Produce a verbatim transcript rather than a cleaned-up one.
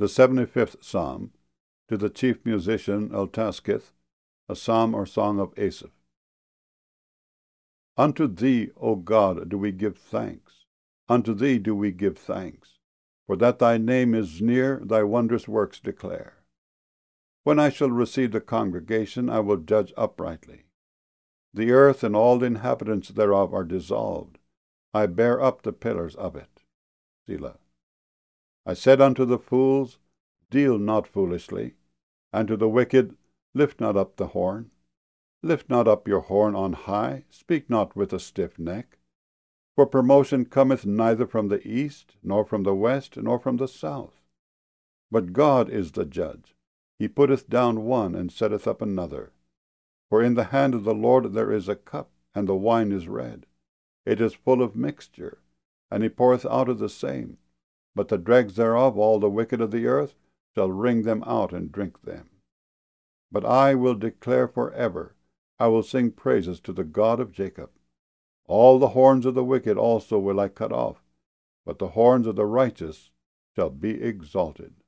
The seventy-fifth Psalm, to the chief musician Eltaskith, a psalm or song of Asaph. Unto thee, O God, do we give thanks. Unto thee do we give thanks. For that thy name is near, thy wondrous works declare. When I shall receive the congregation, I will judge uprightly. The earth and all the inhabitants thereof are dissolved. I bear up the pillars of it. Selah. I said unto the fools, Deal not foolishly, and to the wicked, Lift not up the horn. Lift not up your horn on high, speak not with a stiff neck. For promotion cometh neither from the east, nor from the west, nor from the south. But God is the judge. He putteth down one, and setteth up another. For in the hand of the Lord there is a cup, and the wine is red. It is full of mixture, and he poureth out of the same. But the dregs thereof, all the wicked of the earth, shall wring them out and drink them. But I will declare for ever, I will sing praises to the God of Jacob. All the horns of the wicked also will I cut off, but the horns of the righteous shall be exalted.